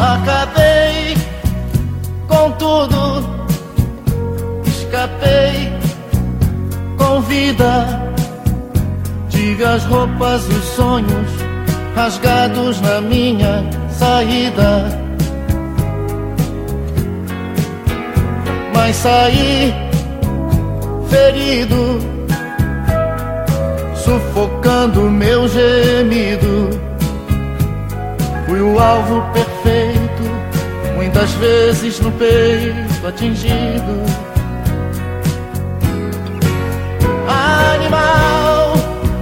Acabei com tudo, escapei com vida. Tive as roupas e os sonhos rasgados na minha saída, mas saí ferido, sufocando meu gemido. Fui o alvo perfeito, muitas vezes no peito atingido. Animal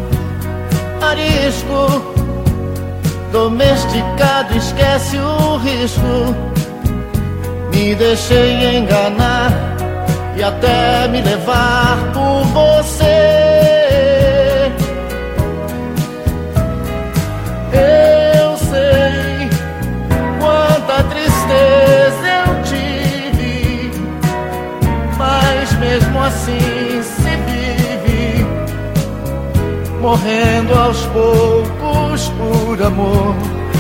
arisco, domesticado, esquece o risco. Me deixei enganar e até me levar por você. Eu sei quanta tristeza eu tive, mas mesmo assim se vive, morrendo aos poucos por amor.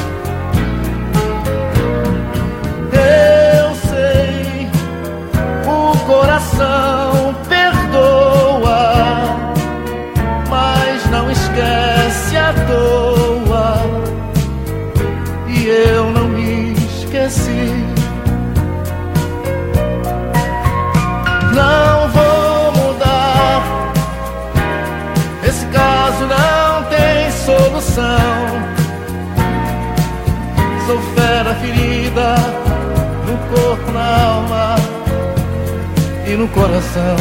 Eu sei, o coração perdoa, mas não esquece à toa, e eu não me esqueci. Não vou mudar, esse caso não tem solução. Sou fera ferida no corpo, na alma e no coração.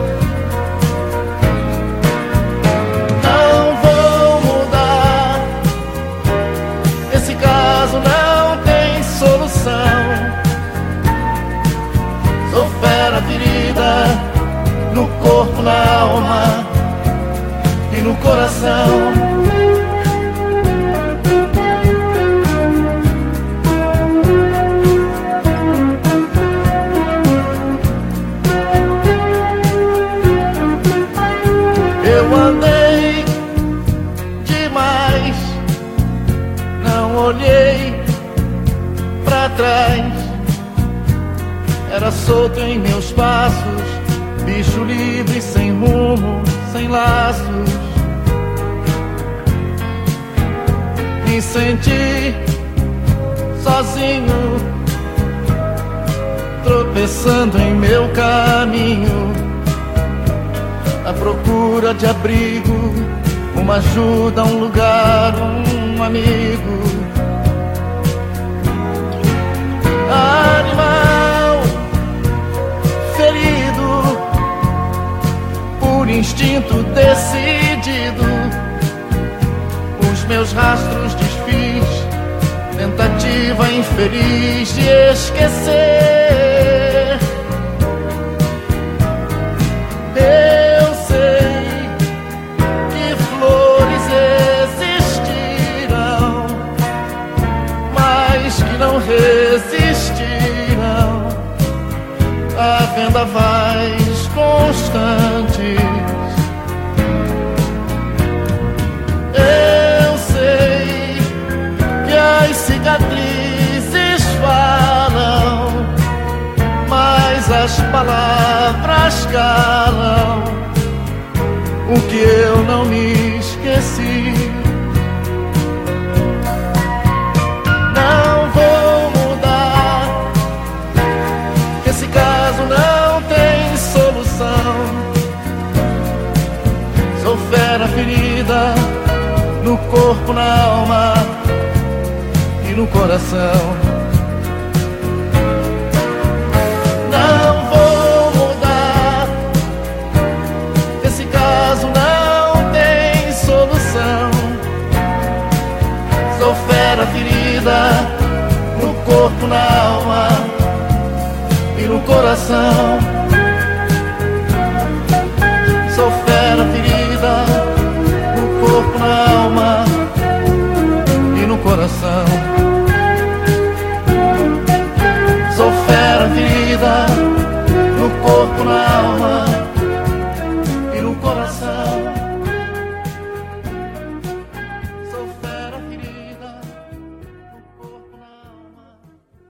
Não vou mudar, esse caso não tem solução. Sou fera ferida no corpo, na alma e no coração. Eu andei demais, não olhei pra trás. Era solto em meus passos, bicho livre, sem rumo, sem laços. Me senti sozinho, tropeçando em meu caminho, à procura de abrigo, uma ajuda, um lugar, um amigo. Animal ferido, por instinto decidido, os meus rastros desfiz, tentativa infeliz de esquecer. Eu sei que flores existirão, mas que não resistirão a vendavais constantes. Eu sei que as cicatrizes falam, mas as palavras calam o que eu não me esqueci. Não vou mudar, esse caso não tem solução. Sou fera ferida no corpo, na alma e no coração. Não vou mudar, esse caso não tem solução. Sou fera ferida no corpo, na alma e no coração. Sou fera ferida no corpo, na alma e no coração. Sou fera ferida no corpo, na alma e no coração.